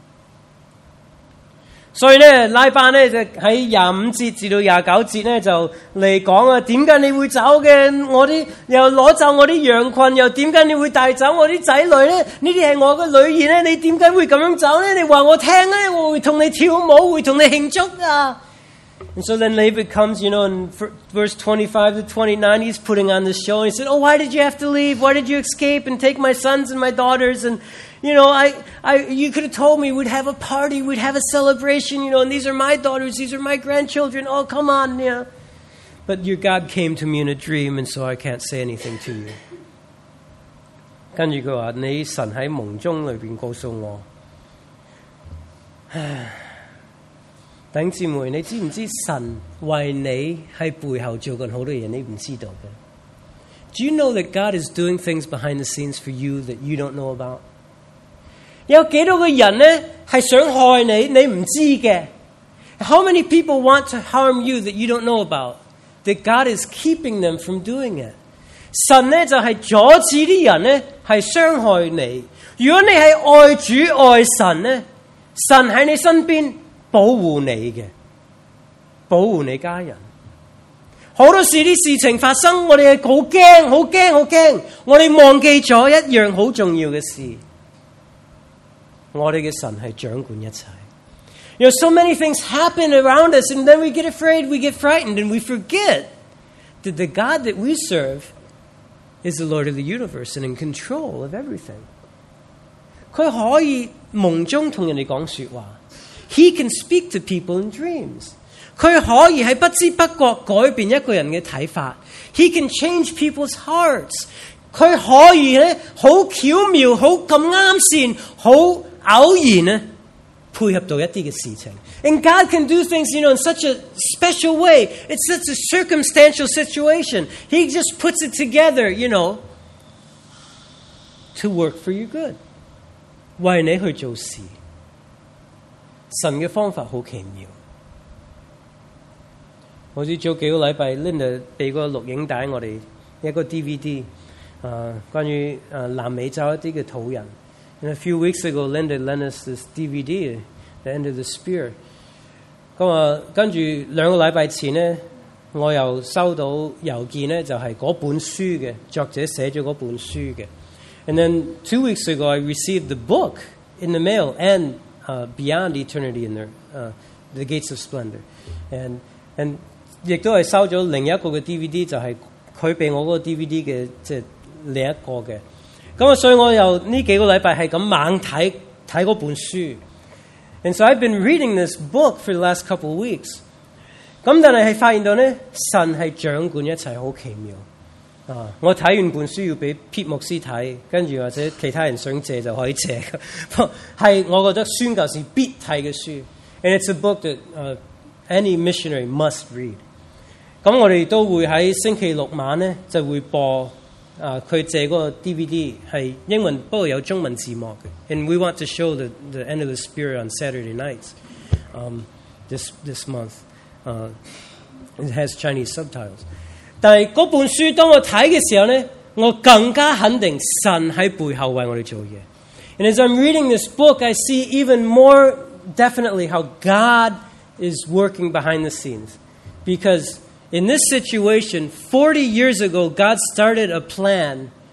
所以咧，拉班咧就喺廿五節至到廿九節咧就嚟講啊，點解你會走嘅？我啲又攞走我啲羊群，又點解你會帶走我啲仔女咧？呢啲係我嘅女兒咧，你點解會咁樣走咧？你話我聽咧，我會同你跳舞，會同你慶祝啊！ And so then Laban comes, you know, in verse twenty-five to twenty-nine, he's putting on this show. And he said, oh, why did you have to leave? Why did you escape and take my sons and my daughters? And, you know, I, I, you could have told me we'd have a party, we'd have a celebration, you know, and these are my daughters, these are my grandchildren. Oh, come on, yeah. But your God came to me in a dream, and so I can't say anything to you. 跟住佢話，你神喺夢中裏邊告訴我。弟兄姊妹，你知唔知神為你喺背後做緊好多嘢，你唔知道嘅 ？Do you know that God is doing things behind the scenes for you that you don't know about？ 有幾多個人呢係想害你，你唔知嘅 ？How many people want to harm you that you don't know about? That God is keeping them from doing it。神呢就係阻止啲人呢係傷害你。如果你係愛主愛神呢，神喺你身邊。保護你嘅，保護你家人。好多時啲事情發生，我哋係好驚，好驚，好驚。我哋忘記咗一樣好重要嘅事，我哋嘅神係掌管一切。You know, so many things happen around us, and then we get afraid, we get frightened, and we forget that the God that we serve is the Lord of the universe and in control of everything. 佢可以夢中同人哋講說話。He can speak to people in dreams. 佢可以喺不知不覺改變一個人嘅睇法。He can change people's hearts. 佢可以咧好巧妙、好咁啱線、好偶然咧配合到一啲嘅事情。And God can do things, you know, in such a special way. It's such a circumstantial situation. He just puts it together, you know, to work for your good. 為你去做事。神嘅方法好奇妙，好似早幾個禮拜 Linda 俾個錄影帶我哋一個 D V D， 啊，關於啊南美洲一啲嘅土人。And a few weeks ago, Linda lent us this D V D, The End of the Spear。咁啊，跟住兩個禮拜前呢，我又收到郵件呢，就係嗰本書嘅作者寫咗嗰本書嘅。And then two weeks ago, I received the book in the mail and Uh, Beyond Eternity in the, uh, the Gates of Splendor, and and 亦都係收咗另一個嘅 D V D， 就係佢俾我嗰個 D V D 嘅即係另一個嘅。咁啊，所以我又呢幾個禮拜係咁猛睇睇嗰本書。And so I've been reading this book for the last couple of weeks。咁但係係發現到咧，神係掌管一切，好奇妙。啊！我睇完本書要俾 Pete 牧師睇，跟住或者其他人想借就可以借。係我覺得宣教士必睇嘅書 ，and it's a book that、uh, any missionary must read。咁我哋都會喺星期六晚咧就會播啊佢借嗰個 D V D 係英文，不過有中文字幕嘅。And we want to show the the End of the Spear on Saturday nights, um, this this month. Uh, it has Chinese subtitles。但係嗰本書當我睇嘅時候咧，我更加肯定神喺背後為我哋做嘢。And as I'm reading this book, I see even more definitely how God is working behind the scenes. Because in this situation, forty years ago, God started a plan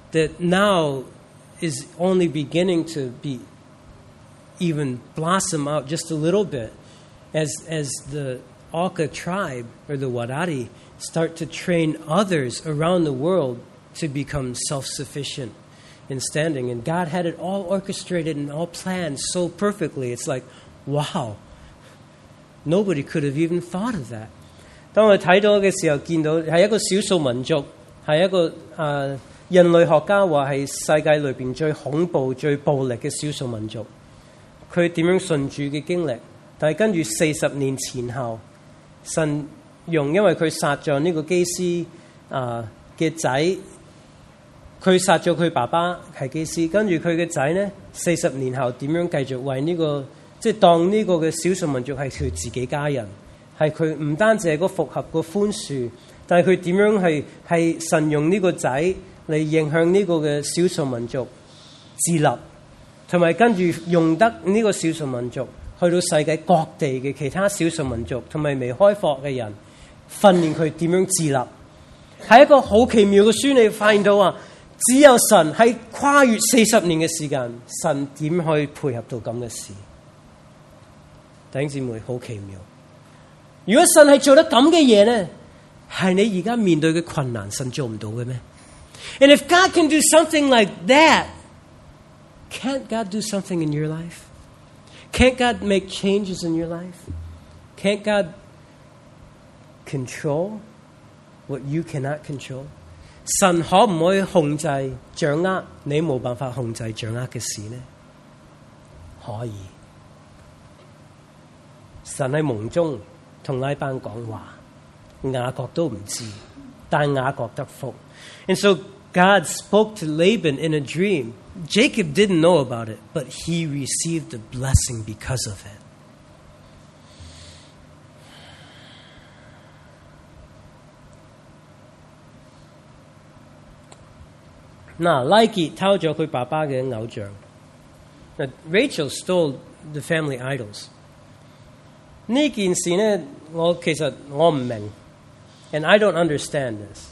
that now is only beginning to be even blossom out just a little bit as as the Auca tribe or the Warari start to train others around the world to become self-sufficient in standing. And God had it all orchestrated and all planned so perfectly. It's like, wow, nobody could have even thought of that. 當我睇到嘅時候，見到係一個少數民族，係一個誒、呃、人類學家話係世界裏邊最恐怖、最暴力嘅少數民族。佢點樣信主嘅經歷，但係跟住四十年前後，神用因為佢殺咗呢個基斯啊嘅仔，佢殺咗佢爸爸係基斯，跟住佢嘅仔呢，四十年後點樣繼續為呢、這個即係當呢個嘅少數民族係佢自己家人。係佢唔單止係個復合個寬恕，但係佢點樣係係神用呢個仔嚟影響呢個嘅少數民族自立，同埋跟住用得呢個少數民族去到世界各地嘅其他少數民族同埋未開放嘅人，訓練佢點樣自立，係一個好奇妙嘅書。你發現到話，只有神喺跨越四十年嘅時間，神點去配合到咁嘅事？弟兄姊妹，好奇妙。如果神係做得咁嘅嘢呢，係你而家面對嘅困難，神做唔到嘅咩 ？And if God can do something like that, can't God do something in your life? Can't God make changes in your life? Can't God control what you cannot control? 神可唔可以控制、掌握你冇辦法控制、掌握嘅事呢？可以。神喺夢中同拉班講話，雅各都唔知，但雅各得福。And so God spoke to Laban in a dream. Jacob didn't know about it, but he received a blessing because of it. 嗱，拉結偷咗佢爸爸嘅偶像。嗱 ，Rachel stole the family idols. 呢件事呢，我其實我唔明 ，and I don't understand this。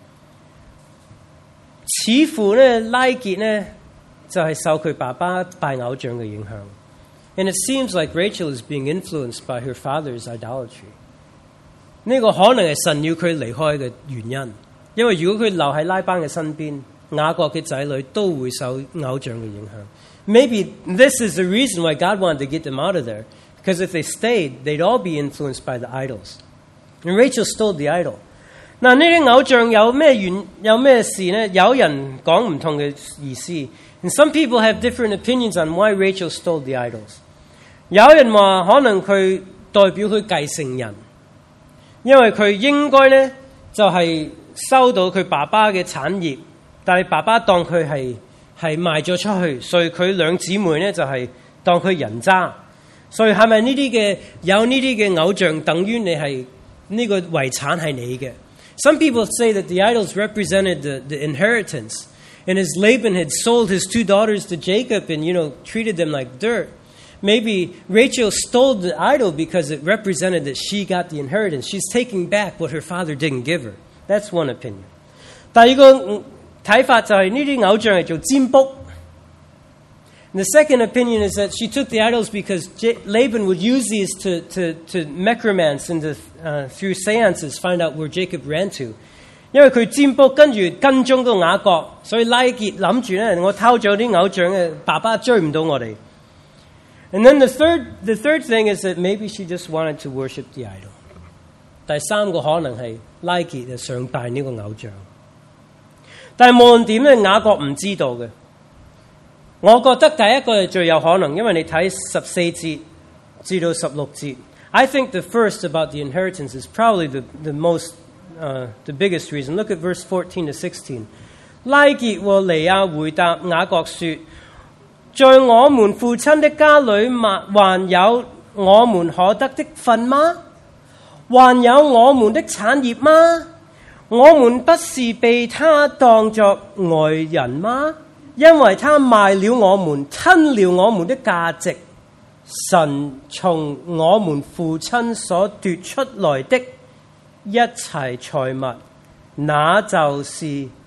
似乎呢，拉結呢就係、是、受佢爸爸拜偶像嘅影響 ，and it seems like Rachel is being influenced by her father's idolatry。呢個可能係神要佢離開嘅原因，因為如果佢留喺拉班嘅身邊，雅各嘅仔女都會受偶像嘅影響。Maybe this is the reason why God wanted to get them out of there. Because if they stayed, they'd all be influenced by the idols. And Rachel stole the idol. 嗱，呢啲偶像有咩原有咩事呢？有人講唔同嘅意思。And some people have different opinions on why Rachel stole the idols. 有人話可能佢代表佢繼承人，因為佢應該呢就係、是、收到佢爸爸嘅產業，但係爸爸當佢係係賣咗出去，所以佢兩姊妹呢就係、是、當佢人渣。所以係咪呢啲嘅有呢啲嘅偶像等於你係呢個遺產係你嘅 ？Some people say that the idols represented the, the inheritance, and as Laban had sold his two daughters to Jacob and you know treated them like dirt, maybe Rachel stole the idol because it represented that she got the inheritance. She's taking back what her father didn't give her. That's one opinion. 第二個睇法就係呢啲偶像係做占卜。And the second opinion is that she took the idols because J- Laban would use these to, to, to necromance and to, uh, through seances find out where Jacob ran to. 因為佢占卜跟住跟蹤個雅各，所以拉結諗住咧，我偷咗啲偶像嘅，爸爸追唔到我哋。And then the third, the third thing is that maybe she just wanted to worship the idol. 第三個可能係拉結就想拜呢個偶像。但係無論點咧，雅各唔知道嘅。我覺得第一個係最有可能，因為你睇十四節至到十六節。I think the first about the inheritance is probably the, the most, uh, the biggest reason. Look at verse fourteen to sixteen. 拉結和利亞回答雅各說：在我們父親的家裏，還有我們可得的份嗎？還有我們的產業嗎？我們不是被他當作外人嗎？因為他賣了我們，吞了我們的價值，神從我們父親所奪出來的一切財物，那就是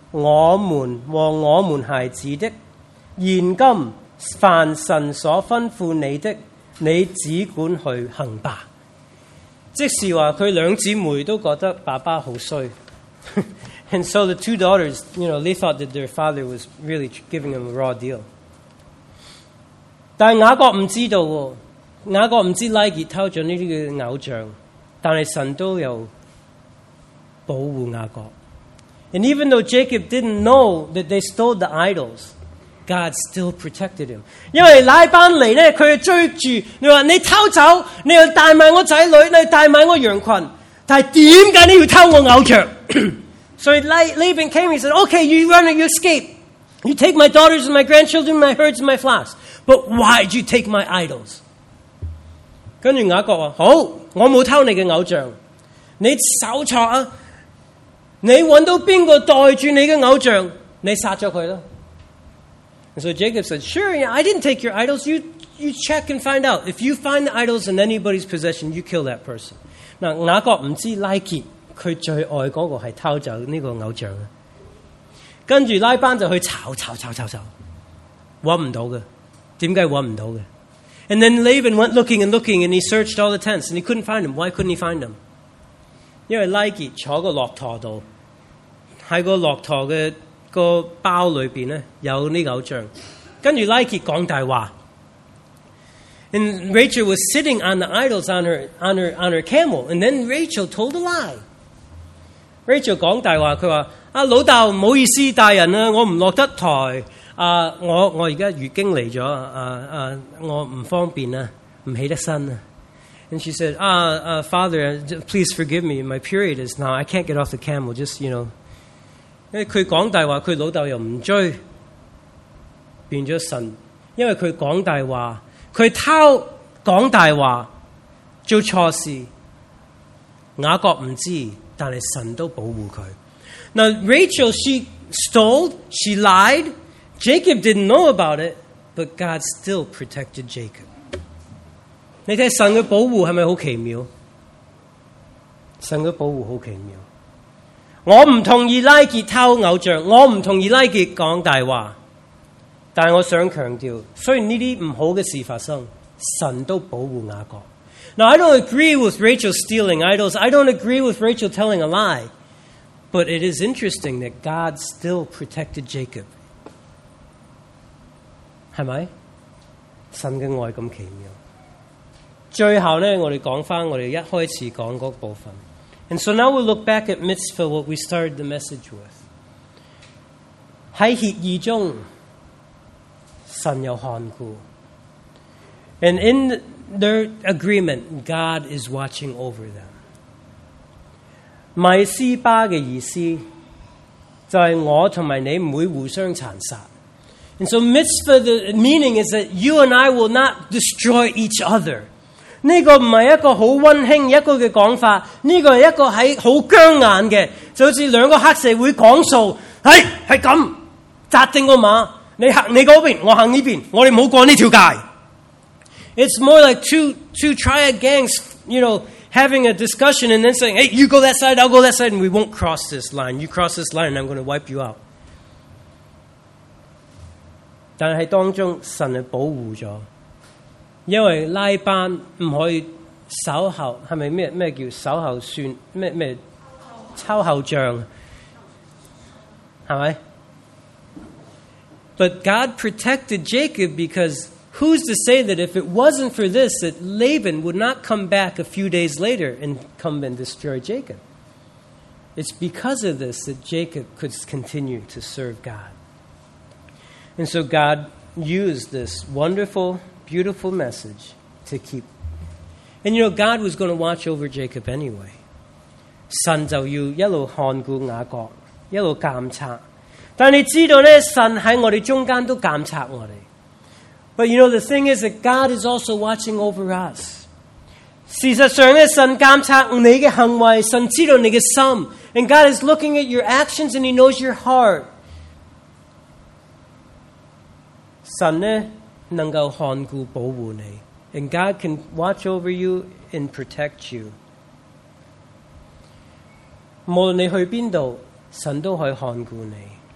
我們和我們孩子的，現今凡神所吩咐你的，你只管去行吧。即是話佢兩姊妹都覺得爸爸好衰。And so the two daughters, you know, they thought that their father was really giving them a raw deal. 但係雅各唔知道喎，雅各唔知拉結偷咗呢啲嘅偶像，但係神都有保護雅各。And even though Jacob didn't know that they stole the idols, God still protected him. 因為拉班嚟咧，佢追住你話你偷走，你又帶埋我仔女，你帶埋我羊群，但係點解你要偷我偶像？So Laban came and he said, okay, you run and you escape. You take my daughters and my grandchildren, my herds and my flocks. But why did you take my idols? 跟住雅各話：好，我冇偷你嘅偶像，你搜查啊！你揾到邊個袋住你嘅偶像，你殺咗佢啦。And so Jacob said, sure, yeah, I didn't take your idols. You, you check and find out. If you find the idols in anybody's possession, you kill that person. 嗱，雅各唔知拉結佢最愛嗰個係偷走呢個偶像嘅，跟住拉班就去炒炒炒炒炒，揾唔到嘅。點解揾唔到嘅？ And then Laban went looking and looking and he searched all the tents and he couldn't find them. Why couldn't he find them? 因為拉結坐個駱駝度，喺個駱駝嘅個包裏邊咧有呢個偶像，跟住拉結講大話。And Rachel was sitting on the idols on her on her on her camel, and then Rachel told a lie. Rachel 講大話，佢話：啊老豆唔好意思，大人啊，我唔落得台。啊！我我而家月經嚟咗，啊啊！我唔方便啊，唔起得身啊。And she said, ah, uh, Father, please forgive me. My period is now. I can't get off the camel. Just, you know. 因為佢講大話，佢老豆又唔追，變咗神。因為佢講大話，佢偷講大話，做錯事。雅各唔知，但係神都保護佢。Now Rachel, she stole, she lied. Jacob didn't know about it, but God still protected Jacob. 你睇神嘅保護係咪好奇妙？神嘅保護好奇妙。我唔同意拉結偷偶像，我唔同意拉結講大話，但係我想強調，雖然呢啲唔好嘅事發生，神都保護雅各。Now I don't agree with Rachel stealing idols. I don't agree with Rachel telling a lie. But it is interesting that God still protected Jacob. 係咪？神嘅愛咁奇妙。最後咧，我哋講翻我哋一開始講嗰部分。And so now we'll look back at mitzvah, what we started the message with. 喺協議中，神有看顧。And in their agreement, God is watching over them. 米斯巴嘅意思就係我同埋你唔會互相殘殺。And so mitzvah, the meaning is that you and I will not destroy each other. 呢個唔係一個好溫馨一個嘅講法，呢個係一個喺好僵硬嘅，就好似兩個黑社會講數，係係咁紮定個馬，你行你嗰邊，我行呢邊，我哋唔好過呢條界。It's more like two two triad gangs, you know, having a discussion and then saying, hey, you go that side, I'll go that side, and we won't cross this line. You cross this line, and I'm going to wipe you out. 但係當中神係保護咗，因為拉班唔可以守候，係咪咩咩叫守候算咩咩秋後帳？係咪 ？But God protected Jacob because who's to say that if it wasn't for this, that Laban would not come back a few days later and come and destroy Jacob? It's because of this that Jacob could continue to serve God. And so God used this wonderful, beautiful message to keep. And you know, God was going to watch over Jacob anyway. 神就要一路看顧雅各，一路監察。但你知道咧，神喺我哋中間都監察我哋。But you know, the thing is that God is also watching over us. 事實上咧，神監察你嘅行為，神知道你嘅心。And God is looking at your actions and He knows your heart. 神呢能夠看顧保護你 and God can watch over you and protect you. 無論你去邊度，神都可以看顧你。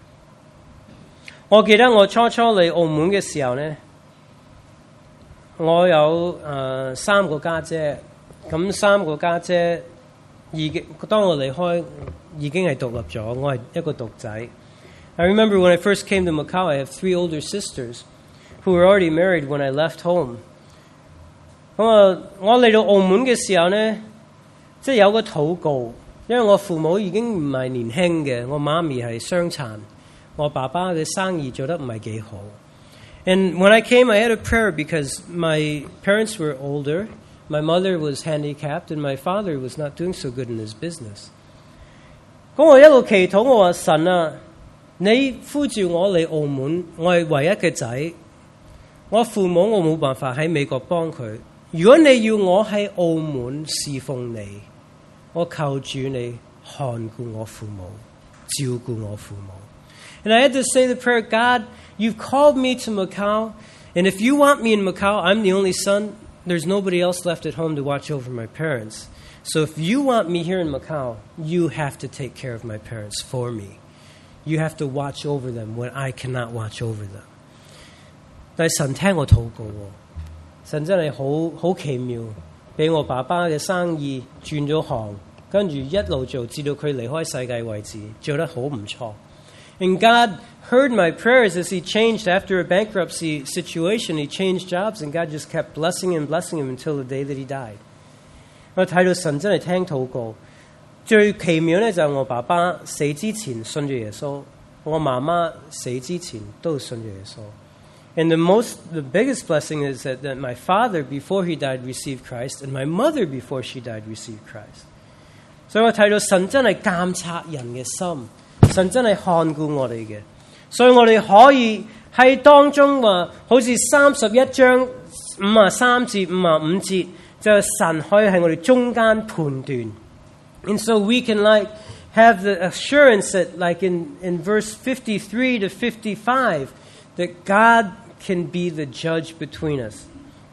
我記得我初初嚟澳門嘅時候呢，我有誒、呃、三個家姐，咁三個家姐已經當我離開已經係獨立咗，我係一個獨仔。I remember when I first came to Macau, I have three older sisters who were already married when I left home. 咁啊，我嚟到澳門嘅時候呢，即係有個禱告，因為我父母已經唔係年輕嘅，我媽咪係傷殘，我爸爸嘅生意做得唔係幾好。And when I came, I had a prayer because my parents were older, my mother was handicapped, and my father was not doing so good in his business. 咁我一路祈禱，我話神啊，你呼召我嚟澳門，我係唯一嘅仔，我父母我冇辦法喺美國幫佢。如果你要我喺澳門侍奉你，我求主你看顧我父母，照顧我父母。And I had to say the prayer, God, you've called me to Macau, and if you want me in Macau, I'm the only son. There's nobody else left at home to watch over my parents. So if you want me here in Macau, you have to take care of my parents for me. You have to watch over them when I cannot watch over them. 但係神聽我禱告喎，神真係好好奇妙，俾我爸爸嘅生意轉咗行，跟住一路做，至到佢離開世界為止，做得好唔錯。And God heard my prayers as he changed after a bankruptcy situation. He changed jobs, and God just kept blessing him and blessing him until the day that he died. 我睇到神真係聽禱告。最奇妙咧就係我爸爸死之前信住耶穌，我媽媽死之前都信住耶穌。And the most, the biggest blessing is that, that my father, before he died, received Christ, and my mother, before she died, received Christ. 所以我睇到神真係監察人嘅心。神真係看顧我哋嘅，所以我哋可以喺當中話，好似三十一章五啊三至五啊五節，就係神可以喺我哋中間判斷。And so we can like have the assurance that like in, in verse fifty-three to fifty-five, that God can be the judge between us.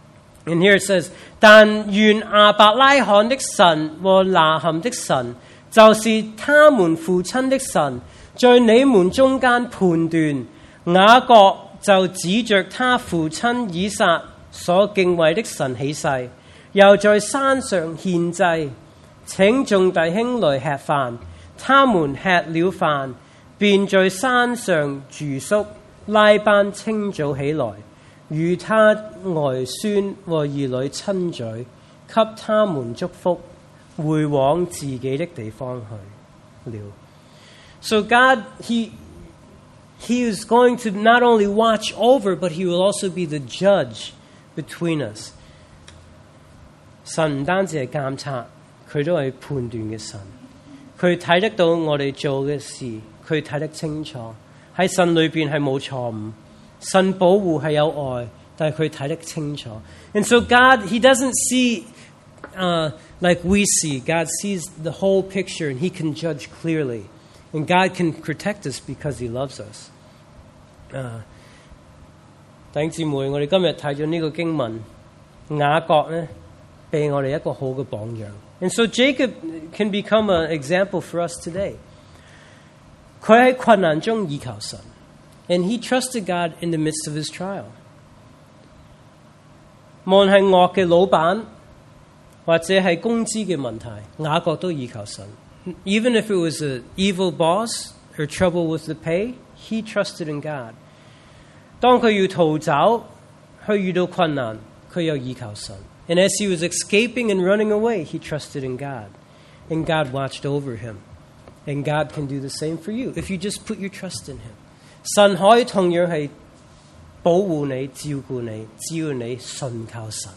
And here it says, 但願亞伯拉罕的神和拿含的神，就是他們父親的神，在你們中間判斷。雅各就指着他父親以撒所敬畏的神起誓，又在山上獻祭，請眾弟兄來吃飯。他們吃了飯，便在山上住宿。拉班清早起來，與他外孫和兒女親嘴，給他們祝福，回往自己的地方去了。So God, he, he is going to not only watch over, but he will also be the judge between us. 神唔單止係監察，佢都係判斷嘅神。佢睇得到我哋做嘅事，佢睇得清楚。喺神裏邊係冇錯誤，神保護係有愛，但係佢睇得清楚。And so God, he doesn't see uh, like we see. God sees the whole picture, and he can judge clearly. And God can protect us because he loves us. 啊，弟兄姊妹，我哋今日睇咗呢個經文，雅各呢俾我哋一個好嘅榜樣。And so Jacob can become an example for us today. 佢喺困難中依靠神 and he trusted God in the midst of his trial. 無論係惡嘅老闆或者係工資嘅問題，雅各都依靠神。Even if it was an evil boss or trouble with the pay, he trusted in God. 當佢要逃走，佢遇到困難，佢又依靠神。And as he was escaping and running away, he trusted in God. And God watched over him. And God can do the same for you if you just put your trust in him. 神可以同樣係保護你、照顧你，只要你信靠神。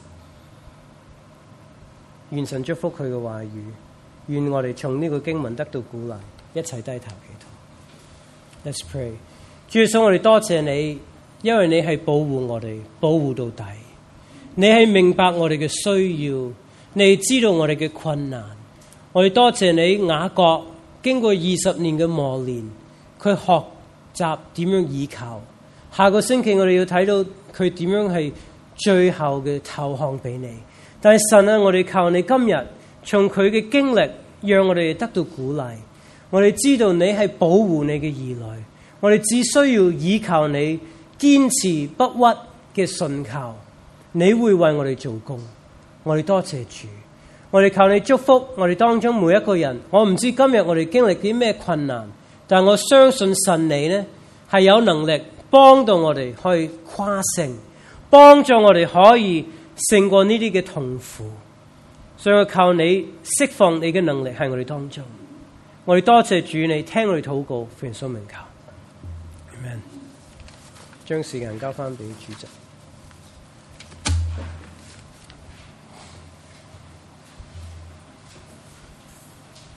願神祝福佢嘅話語，願我哋從呢個經文得到鼓勵，一齊低頭祈禱。Let's pray. 主耶穌，我哋多謝你，因為你係保護我哋，保護到底。你係明白我哋嘅需要，你知道我哋嘅困難。我哋多謝你，雅各經過二十年嘅磨練，佢學習點樣倚靠。下個星期我哋要睇到佢點樣係最後嘅投降俾你。但係神啊，我哋求你今日從佢嘅經歷，讓我哋得到鼓勵。我哋知道你係保護你嘅兒女， 我哋只需要倚靠你，堅持不屈嘅信靠，你會為我哋做工。我哋多謝主，我哋求你祝福我哋當中每一個人。我唔知今日我哋經歷啲咩困難，但我相信神你呢係有能力幫到我哋去跨勝，幫助我哋可以勝過呢啲嘅痛苦。所以我靠你釋放你嘅能力喺我哋當中。我哋多謝主，你聽我哋禱告，奉耶穌名求，阿們。將時間交翻俾主席。